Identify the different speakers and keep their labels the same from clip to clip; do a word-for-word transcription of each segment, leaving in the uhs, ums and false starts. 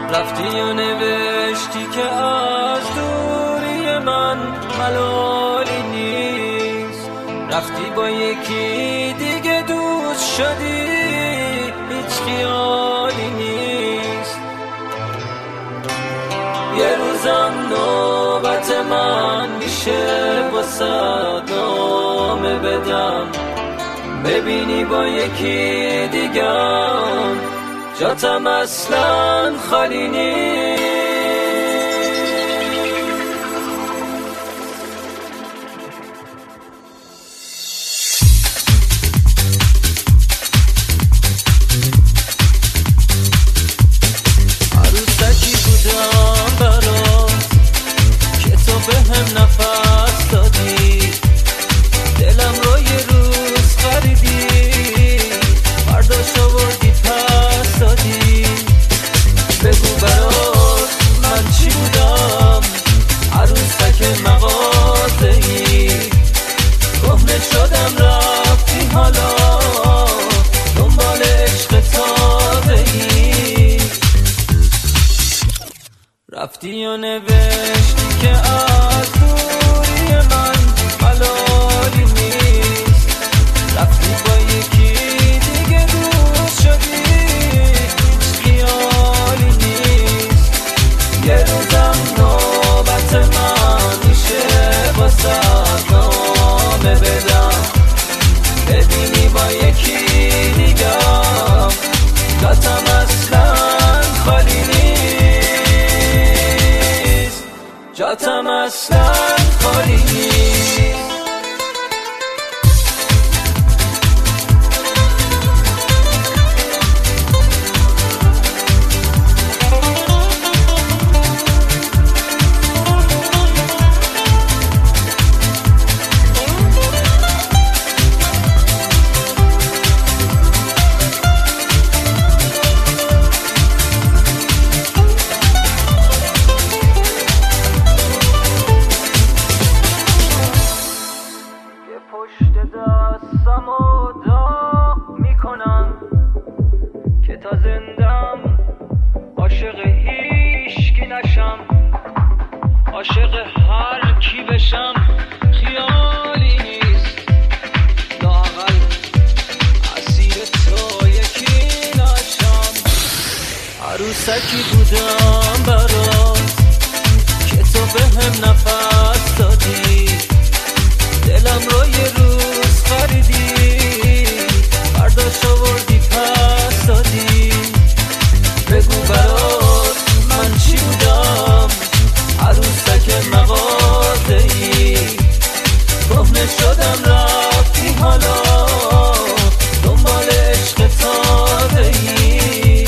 Speaker 1: رفتی و نوشتی که از دوری من ملالی نیست، رفتی با یکی دیگه دوست شدی، هیچ خیالی نیست. یه روزم نوبت من میشه واسه نامه بدم، ببینی با یکی دیگم جاتم اصلا خالی نیست. عروسکی بودم برات که تو بهم نفس دادی، دلم رو یه روز خریدی، برداشت آوردی پس دادی. بگو برات من چی بودم، عروسک مغازه‌ای، کهنه شدم رفتی حالا دنبال عشق تازه‌ای. رفتی و نوشتی که از دوری من ملالی نیست، رفتی با یکی دیگه دوست شدی، هیچ خیالی نیست. یه روزم نوبت من میشه واسه نامه بدم، ببینی با یکی دیگم جاتم اصلا خالی نیست، جاتم اصلا خالی نیست. پشت دستم و داغ میکنم که تا زندم عاشق هیچکی نشم، عاشق هر کی بشم خیالی نیست، لااقل اسیر تو یکی نشم. عروسکی بودم برات که تو بهم نفس دادی، دلم رو یه روز خریدی، برداشت آوردی پس دادی. بگو برات من چی بودم، عروسک مغازه‌ای، کهنه شدم رفتی حالا دنبال عشق تازه‌ای.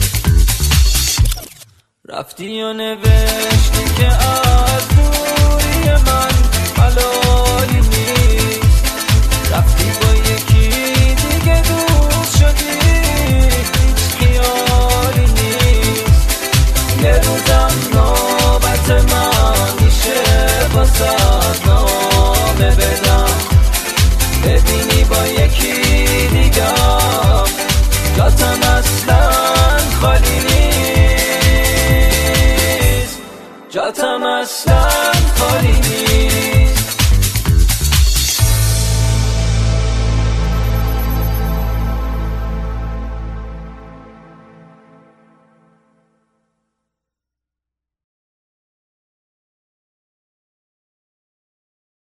Speaker 1: رفتی و نوشتی که از دوری من ملالی نیست، رفتی با یکی دیگه دوست شدی، هیچ خیالی نیست. یه روزم نوبت من میشه واسه نامه بدم، ببینی با یکی دیگم جاتم اصلا خالی نیست، جاتم اصلا خالی نیست.